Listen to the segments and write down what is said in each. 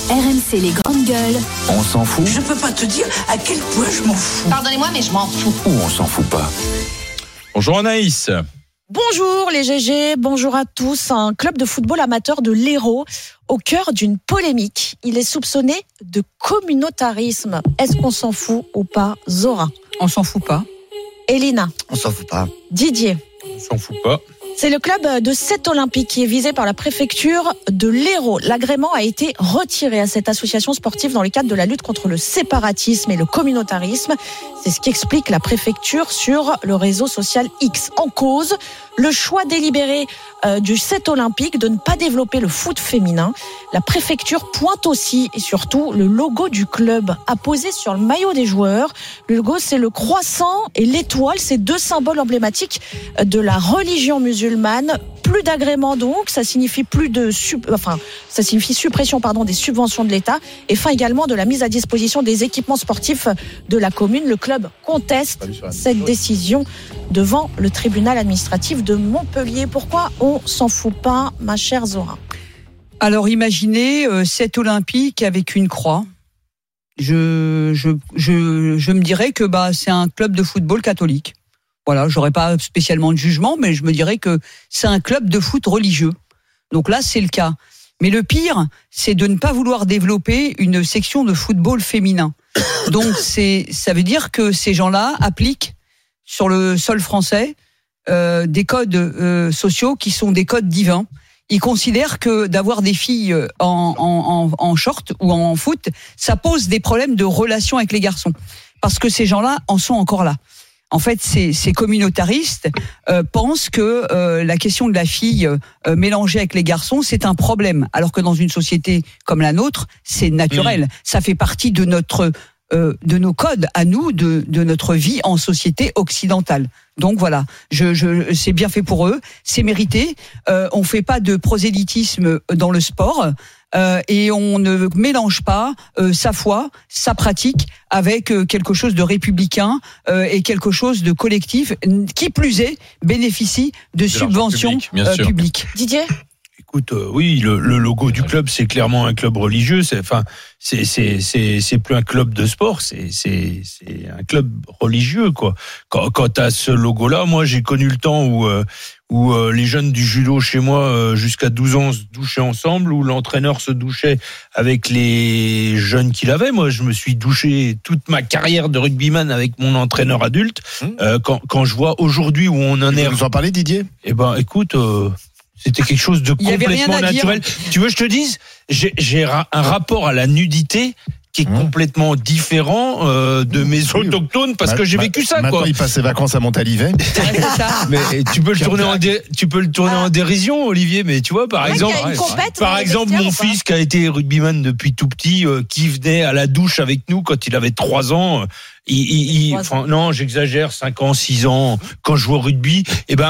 RMC les grandes gueules. On s'en fout. Je peux pas te dire à quel point je m'en fous. Pardonnez-moi, mais je m'en fous. Ou on s'en fout pas. Bonjour Anaïs. Bonjour les GG, bonjour à tous. Un club de football amateur de l'Hérault au cœur d'une polémique. Il est soupçonné de communautarisme. Est-ce qu'on s'en fout ou pas, Zora? On s'en fout pas. Elina? On s'en fout pas. Didier? On s'en fout pas. C'est le club de Sète Olympique qui est visé par la préfecture de l'Hérault. L'agrément a été retiré à cette association sportive dans le cadre de la lutte contre le séparatisme et le communautarisme. C'est ce qu'explique la préfecture sur le réseau social X. En cause, le choix délibéré du Sète Olympique de ne pas développer le foot féminin. La préfecture pointe aussi et surtout le logo du club apposé sur le maillot des joueurs. Le logo, c'est le croissant et l'étoile, c'est deux symboles emblématiques de la religion musulmane. Plus d'agrément donc, ça signifie suppression des subventions de l'État et fin également de la mise à disposition des équipements sportifs de la commune. Le club conteste cette décision devant le tribunal administratif de Montpellier. Pourquoi on s'en fout pas, ma chère Zora? Alors imaginez Sète Olympique avec une croix. Je me dirais que c'est un club de football catholique. Voilà, j'aurais pas spécialement de jugement, mais je me dirais que c'est un club de foot religieux. Donc là, c'est le cas. Mais le pire, c'est de ne pas vouloir développer une section de football féminin. Donc ça veut dire que ces gens-là appliquent sur le sol français des codes sociaux qui sont des codes divins. Ils considèrent que d'avoir des filles en short ou en foot, ça pose des problèmes de relation avec les garçons. Parce que ces gens-là en sont encore là. En fait, ces communautaristes pensent que la question de la fille mélangée avec les garçons, c'est un problème. Alors que dans une société comme la nôtre, c'est naturel. Ça fait partie de de nos codes à nous, de notre vie en société occidentale. Donc voilà, c'est bien fait pour eux, c'est mérité. On fait pas de prosélytisme dans le sport. Et on ne mélange pas sa foi, sa pratique avec quelque chose de républicain et quelque chose de collectif, qui plus est bénéficie de subventions publiques. Didier ? Écoute, oui, le logo du club, c'est clairement un club religieux. C'est plus un club de sport, c'est un club religieux, quoi. Quand t'as ce logo-là, moi j'ai connu le temps où les jeunes du judo chez moi jusqu'à 12 ans se douchaient ensemble, où l'entraîneur se douchait avec les jeunes qu'il avait. Moi, je me suis douché toute ma carrière de rugbyman avec mon entraîneur adulte. Quand je vois aujourd'hui où on en est... Vous en parlez, Didier ? Eh ben, écoute... C'était quelque chose de complètement naturel. Tu veux que je te dise, j'ai un rapport à la nudité qui est complètement différent de mes autochtones parce que j'ai vécu ça, maintenant, quoi. il passe ses vacances à Montalivet. Mais tu peux le tourner en dérision, Olivier. Mais tu vois, par exemple, mon fils qui a été rugbyman depuis tout petit, qui venait à la douche avec nous quand il avait 3 ans. Non, j'exagère, 5 ans, 6 ans, quand je joue au rugby,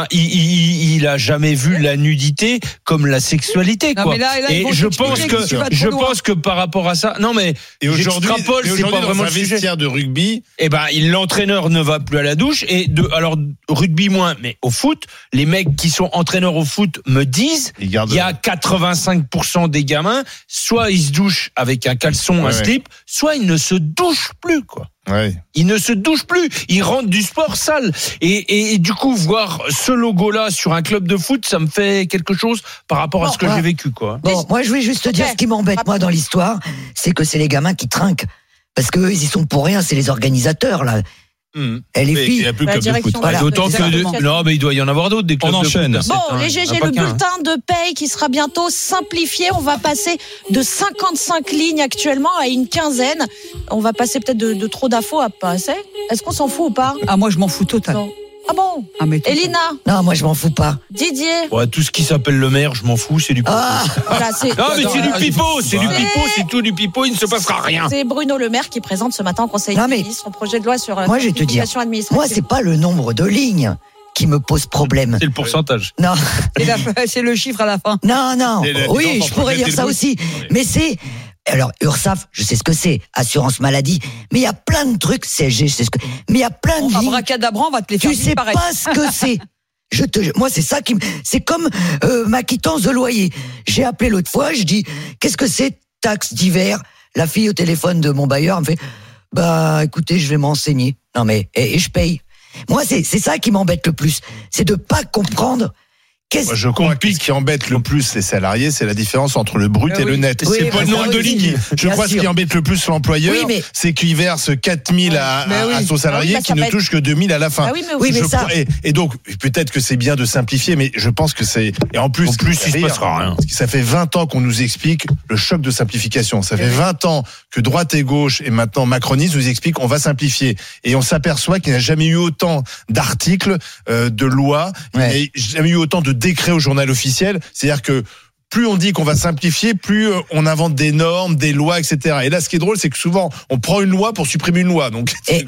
il a jamais vu la nudité comme la sexualité, quoi. Et je pense que par rapport à ça, non mais aujourd'hui, c'est pas vraiment le sujet. Vestiaire de rugby, l'entraîneur ne va plus à la douche alors rugby moins, mais au foot, les mecs qui sont entraîneurs au foot me disent, il y a 85% des gamins, soit ils se douchent avec un caleçon, un slip, soit ils ne se douchent plus, quoi. Ouais. Ils ne se douchent plus, ils rentrent du sport sale. Et du coup, voir ce logo-là sur un club de foot, ça me fait quelque chose par rapport à ce que j'ai vécu, quoi. Bon, moi je voulais juste te dire, ce qui m'embête moi dans l'histoire, c'est que c'est les gamins qui trinquent. Parce qu'eux, ils y sont pour rien, c'est les organisateurs, là. Et les filles, il n'y a plus de club de foot. Voilà, d'autant que non, mais il doit y en avoir d'autres, des clubs de foot. Bon, les GG, le bulletin de paye qui sera bientôt simplifié. On va passer de 55 lignes actuellement à une quinzaine. On va passer peut-être de trop d'infos à pas assez. Est-ce qu'on s'en fout ou pas? Ah, moi je m'en fous totalement. Ah bon? Elina? Non, moi je m'en fous pas. Didier? Ouais, tout ce qui s'appelle le maire, je m'en fous, c'est du pipeau. Voilà, c'est du pipeau, c'est tout du pipeau, il ne se passera rien. C'est Bruno Le Maire qui présente ce matin au Conseil des ministres son projet de loi sur moi, je vais te dire, moi c'est pas le nombre de lignes qui me pose problème. C'est le pourcentage. Non. C'est le chiffre à la fin. Non. Oui, je pourrais dire ça aussi. Mais c'est... Alors, URSSAF, je sais ce que c'est, assurance maladie, mais il y a plein de trucs, CSG, je sais ce que... Mais il y a plein de lignes... Abracadabra, on va te les faire disparaître. Tu sais pas ce que c'est. Moi, c'est ça qui me... C'est comme ma quittance de loyer. J'ai appelé l'autre fois, je dis, qu'est-ce que c'est taxes d'hiver. La fille au téléphone de mon bailleur elle me fait, bah, écoutez, je vais m'enseigner. Non, mais, et je paye. Moi, c'est ça qui m'embête le plus. C'est de pas comprendre. Moi, je crois que ce qui embête le plus les salariés, c'est la différence entre le brut et le net. Oui, C'est mais pas le ça nombre de aussi, lignes. Je bien crois que ce sûr. qui embête le plus l'employeur, Oui, mais- c'est qu'il verse 4 000 à son salarié Ah oui, bah, qui ça ne va être- touche que 2 000 à la fin. Ah oui, mais Oui, mais Je ça- crois- et donc, peut-être que c'est bien de simplifier, mais je pense que c'est. Et en plus, il se passera rien. parce que ça fait 20 ans qu'on nous explique le choc de simplification. Ça fait 20 ans que droite et gauche, et maintenant macronistes, nous expliquent qu'on va simplifier. Et on s'aperçoit qu'il n'y a jamais eu autant d'articles, de lois, Ouais. et jamais eu autant de décrets au journal officiel. C'est-à-dire que plus on dit qu'on va simplifier, plus on invente des normes, des lois, etc. Et là, ce qui est drôle, c'est que souvent, on prend une loi pour supprimer une loi. Donc, Et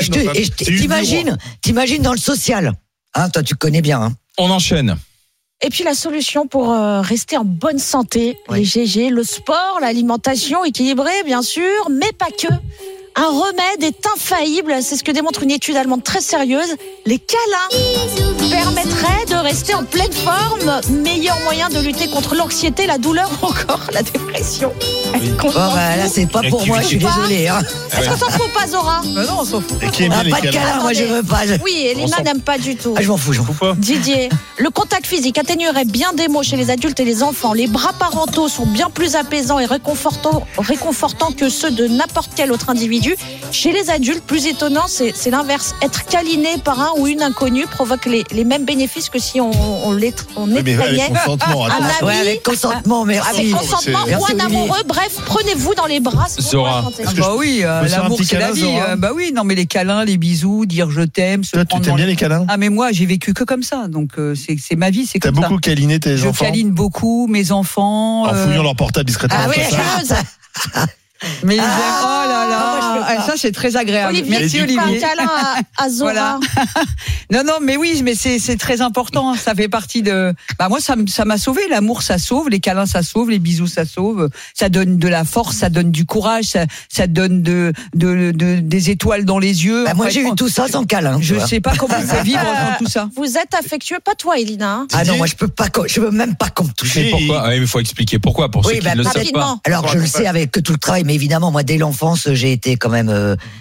t'imagines dans le social. Hein, toi, tu connais bien. Hein. On enchaîne. Et puis la solution pour rester en bonne santé, Oui. les GG, le sport, l'alimentation équilibrée, bien sûr, mais pas que. Un remède est infaillible, c'est ce que démontre une étude allemande très sérieuse. Les câlins permettraient de rester en pleine forme, meilleur moyen de lutter contre l'anxiété, la douleur ou encore la dépression. Bon, bah, là, c'est pas pour moi, je suis désolée. Hein. Est-ce qu'on s'en fout pas, Zora? Non, on s'en fout. Et qui aime bien Ah, les pas de câlins. câlin, moi, je veux pas. Oui, Elina n'aime pas du tout. Ah, je m'en fous. Didier, le contact physique atténuerait bien des maux chez les adultes et les enfants. Les bras parentaux sont bien plus apaisants et réconfortants que ceux de n'importe quel autre individu. Chez les adultes, plus étonnant, c'est l'inverse. Être câliné par un ou une inconnue provoque les mêmes bénéfices que si on Oui, mais étreignait avec consentement. un attends. ami, Ouais, avec consentement, merci. avec consentement c'est- ou Merci, un Olivier. amoureux. Bref, prenez-vous dans les bras. c'est pour Zora. la santé. Ah bah oui, peux faire un l'amour petit c'est la câlin, vie. Zora Bah oui, non mais les câlins, les bisous, dire je t'aime, se Toi, tu prendre t'aimes dans bien les câlins? Ah mais moi j'ai vécu que comme ça, donc c'est ma vie, c'est T'as comme ça. beaucoup câliné tes Je enfants? câline beaucoup mes enfants. En fouillant leur portable discrètement. Ah oui, comme ça. la chose. Mais Ah, oh là là, moi, je fais pas. ça c'est très agréable. Olivier, Merci tu fais un Olivier. câlin à Zora. Voilà. Non, mais oui, mais c'est très important. Ça fait partie de. Bah moi, ça m'a sauvé. L'amour, ça sauve. Les câlins, ça sauve. Les bisous, ça sauve. Ça donne de la force, ça donne du courage, ça donne des étoiles dans les yeux. Bah, moi, Enfin, j'ai eu tout ça sans câlin. tu Je vois. sais pas comment on fait vivre sans tout ça. Vous êtes affectueux, pas toi, Elina. Hein. Ah non, moi, je veux même pas qu'on me touche. Mais pourquoi? Ah oui, mais il faut expliquer pourquoi, pour Oui, ceux qui bah, ne le savent pas. Rapidement. Alors, je le sais avec tout le travail, mais évidemment, moi, dès l'enfance, j'ai été quand même,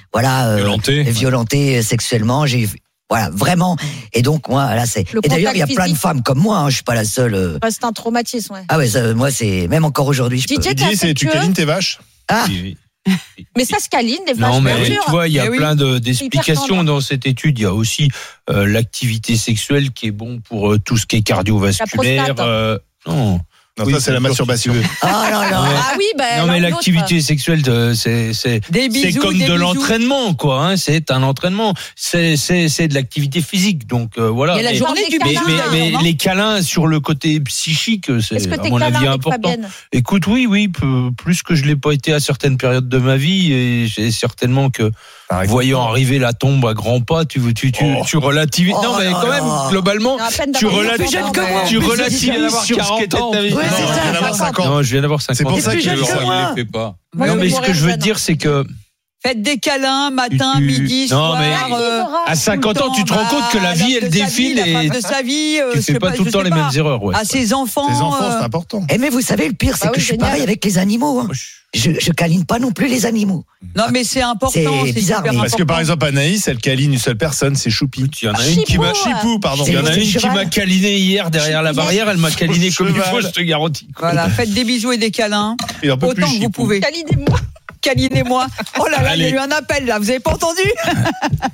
violenté sexuellement. Voilà, vraiment. Et donc, moi, là, c'est. Le Et d'ailleurs, il y a contact plein de physique. femmes comme moi. Hein, je suis pas la seule. C'est un traumatisme, ouais. Ah ouais, moi, c'est même encore aujourd'hui. Je peux. Didier, t'es Didier, tu affectueux, câlines tes vaches? Ah, Oui. mais ça se câline, des vaches, Non, mais bien tu sûr. vois, il y a Eh oui. plein Hyper d'explications tendre. dans cette étude. Il y a aussi l'activité sexuelle qui est bon pour tout ce qui est cardiovasculaire. prostate. Non. Non, Oui, ça, c'est la bien sûr, masturbation. si tu veux. ah là là. Ah oui, ben. Non, mais l'un ou l'activité sexuelle, c'est Des bisous, comme des de bisous. l'entraînement, quoi. Hein, c'est un entraînement. C'est de l'activité physique. Donc voilà. Il y a la Mais- journée du mais- bisou. mais non les câlins sur le côté psychique, c'est Est-ce que à t'es mon câlin avis avec important. Fabienne? Écoute, oui, plus que je l'ai pas été à certaines périodes de ma vie, et j'ai certainement que voyant arriver la tombe à grands pas, tu relativises. Oh non, mais là quand là. même, globalement, Non, à peine tu d'avoir relativises. plus jeune que moi, Tu en plus, relativises d'avoir sur ce 40 qu'était ans. ta vie. Ouais, Non, c'est Non, ça. je viens d'avoir 5 ans. Non, je viens d'avoir 5 C'est ans. pour ça plus que jeune que Il moi. les fait pas. Moi, Non, je mais vais ce que mourir je veux jeune, te dire, c'est que Faites des câlins, matin, Tu- midi, Non, soir. mais- Ah, à 50 ans, tu te rends compte que la vie, elle défile la et femme de sa vie, tu fais pas tout le temps les mêmes erreurs. Ouais. À ses enfants. Tes enfants, c'est important. Eh, mais vous savez, le pire, c'est Bah que oui, je suis génial. pareil avec les animaux. Hein. Je câline pas non plus les animaux. Non, mais c'est important. C'est C'est bizarre, super mais- Parce que par important. exemple, Anaïs, elle câline une seule personne, c'est Choupi. Il y en a Ah, une qui m'a Chipou, Chipou, pardon. Il y en a C'est une qui cheval. m'a câliné hier derrière la barrière. Elle m'a câliné comme il faut, je te garantis. Voilà, faites des bisous et des câlins. Et un peu plus Autant que vous Chipou. pouvez. Câlinez-moi. Câlinez-moi. Oh là là, il y a Allez. eu un appel là, vous avez pas entendu?